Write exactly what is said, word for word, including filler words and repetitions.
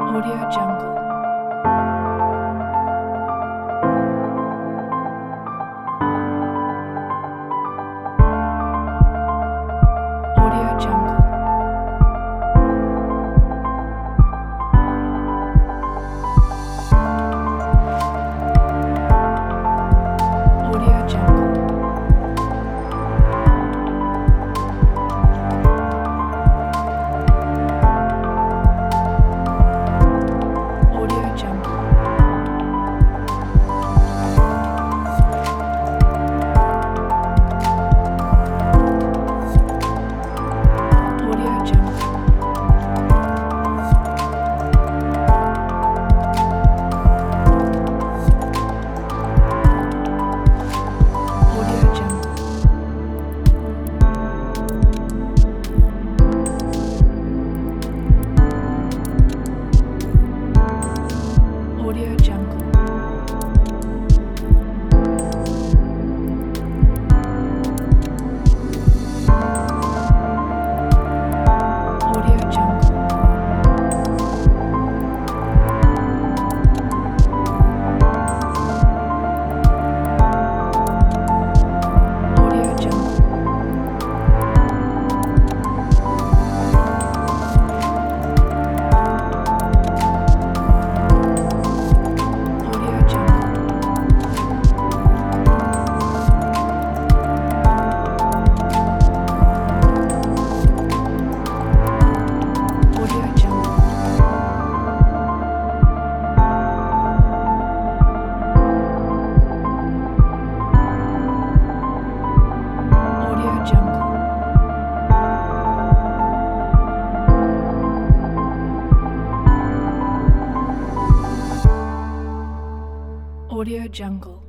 Audio Jungle. Audio Jungle. Audio Jungle. Audio Jungle. Audio Jungle. Audio Jungle. Audio Jungle. Audio Jungle. Audio Jungle. Audio Jungle. Audio Jungle. Audio Jungle. Audio Jungle.